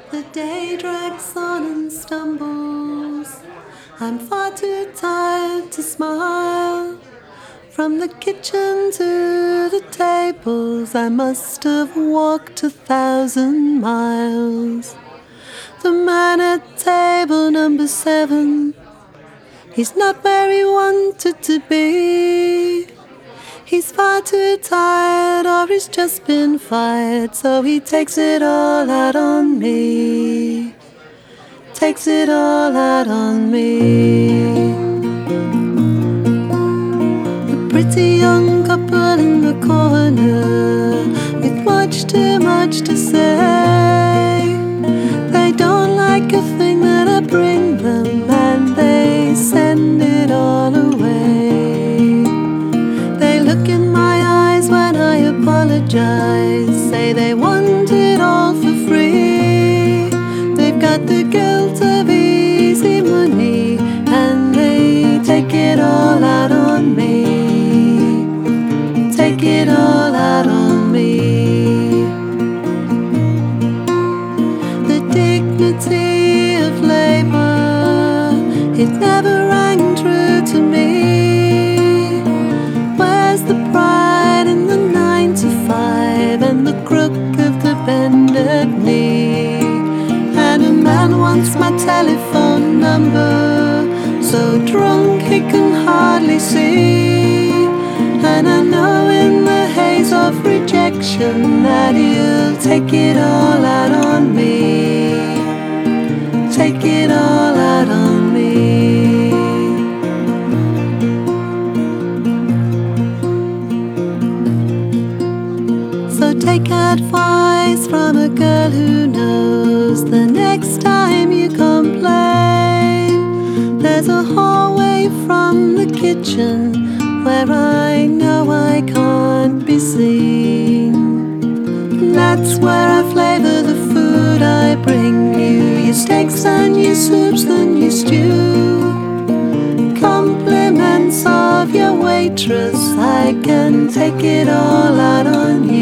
The day drags on and stumbles. I'm far too tired to smile. From the kitchen to the tables, I must have walked 1,000 miles. The man at table number 7, he's not where he wanted to be. He's far too tired, or he's just been fired, so he takes it all out on me. Takes it all out on me. The pretty young couple in the corner, with much too much to say. They don't like a thing that I bring them, and they send it all away. They look in my eyes when I apologize, say they want it all for free. They've got the guilt of easy money, and they take it all out on me. Take it all out on me. The dignity of labor, it never rang true to me. Where's the pride in the 9 to 5 and the crook of the bended knee? And a man wants my telephone number, so drunk he can hardly see. And I know in the haze of rejection that he'll take it all out on me. Take it all out on me. So take advice from a girl who knows. The next time you complain, there's a hallway from the kitchen where I know I can't be seen. That's where I flavor the food I bring you. Your steaks and your soups and your stew. Compliments of your waitress, I can take it all out on you.